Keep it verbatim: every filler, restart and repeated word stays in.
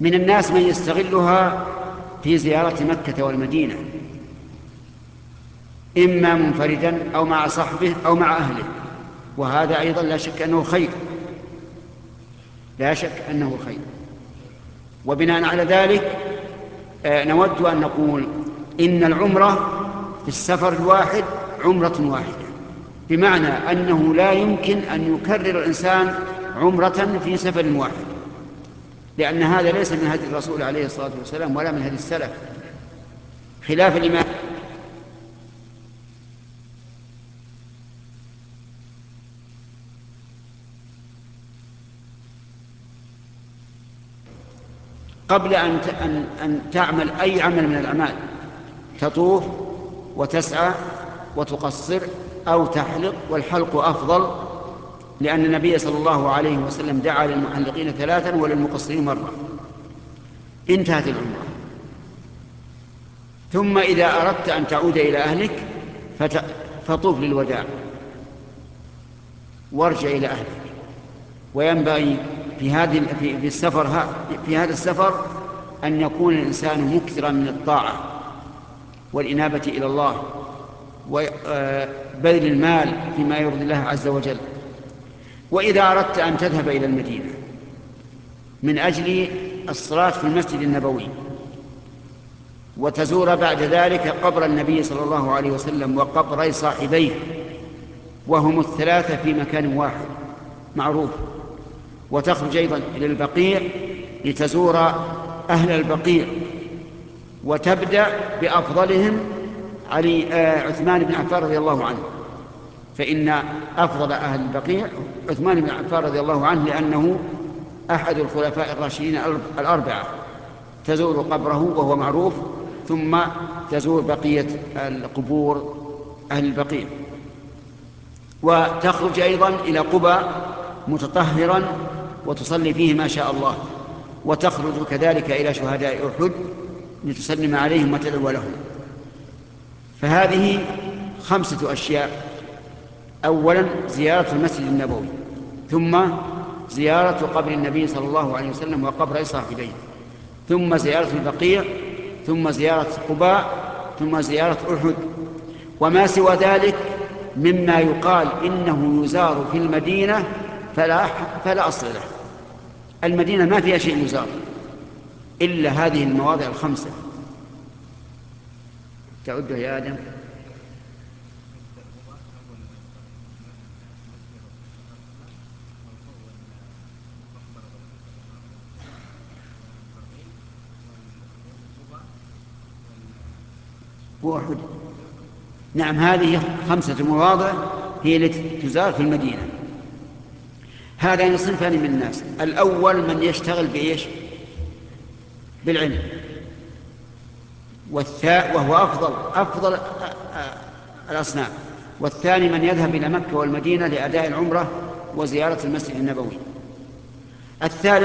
من الناس من يستغلها في زيارة مكة والمدينة، إما منفردا أو مع صحبه أو مع أهله، وهذا أيضا لا شك أنه خير، لا شك أنه خير. وبناء على ذلك نود أن نقول إن العمرة في السفر الواحد عمرة واحدة، بمعنى أنه لا يمكن أن يكرر الإنسان عمرة في سفر واحد، لأن هذا ليس من هدي الرسول عليه الصلاة والسلام ولا من هدي السلف، خلاف الإمام. قبل أن أن تعمل أي عمل من الأعمال تطوف وتسعى وتقصر أو تحلق، والحلق أفضل، لأن النبي صلى الله عليه وسلم دعا للمحلقين ثلاثا وللمقصرين مرة. انتهت العمرة. ثم إذا أردت أن تعود إلى أهلك فطوف للوداع وارجع إلى أهلك. وينبغي في هذه في السفر في هذا السفر أن يكون الإنسان مكثرا من الطاعة والإنابة إلى الله وبذل المال فيما يرضي الله عز وجل. وإذا أردت أن تذهب إلى المدينة من أجل الصلاة في المسجد النبوي وتزور بعد ذلك قبر النبي صلى الله عليه وسلم وقبري صاحبيه، وهم الثلاثة في مكان واحد معروف، وتخرج أيضا إلى البقيع لتزور أهل البقيع، وتبدأ بأفضلهم علي عثمان بن عفان رضي الله عنه، فإن أفضل أهل البقيع عثمان بن عفان رضي الله عنه، لأنه أحد الخلفاء الراشدين الأربعة. تزور قبره وهو معروف، ثم تزور بقية القبور أهل البقيع، وتخرج أيضا إلى قباء متطهرا وتصلي فيه ما شاء الله، وتخرج كذلك إلى شهداء أحد لتسلم عليهم وتدعو لهم. فهذه خمسة أشياء: أولا زيارة المسجد النبوي، ثم زيارة قبر النبي صلى الله عليه وسلم وقبر صاحبيه، ثم زيارة البقيع، ثم زيارة قباء، ثم زيارة أحد. وما سوى ذلك مما يقال إنه يزار في المدينة فلا, فلا أصل له. المدينة ما فيها شيء يزار إلا هذه المواضع الخمسة. تعده يا آدم. وأحد. نعم، هذه خمسة مواضع هي التي تزار في المدينة. هذين صنفان من الناس: الأول من يشتغل بإيش؟ بالعلم، والثاء وهو أفضل أفضل الأصناف. والثاني من يذهب إلى مكة والمدينة لأداء العمرة وزيارة المسجد النبوي. الثالث